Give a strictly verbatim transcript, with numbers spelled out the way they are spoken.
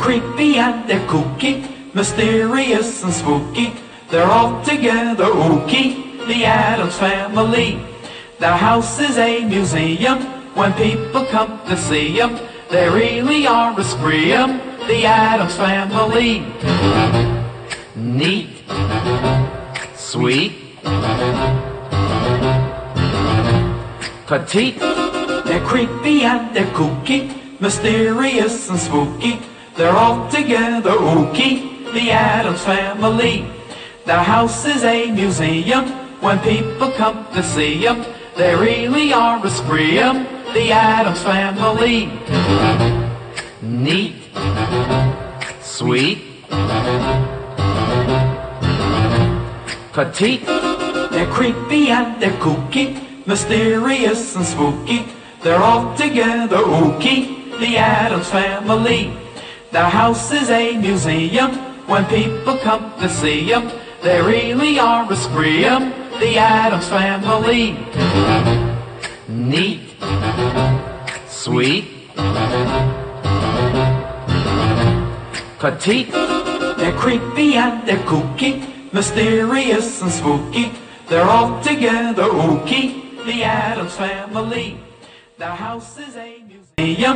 creepy and they're kooky, mysterious and spooky. They're all together ooky, the Addams Family. Their house is a museum when people come to see them. They really are a scream, the Addams Family. Neat, sweet, petite. They're creepy and they're kooky, mysterious and spooky. They're all together ooky, the Addams Family. Their house is a museum when people come to see them. They really are a scream, the Addams Family. Neat, sweet, petite. They're creepy and they're kooky, mysterious and spooky. They're all together ooky, the Addams Family. Their house is a museum when people come to see them. They really are a scream, the Addams Family. Neat, sweet, petite. They're creepy and they're kooky, mysterious and spooky. They're all together ooky, the Addams Family. Their house is a museum.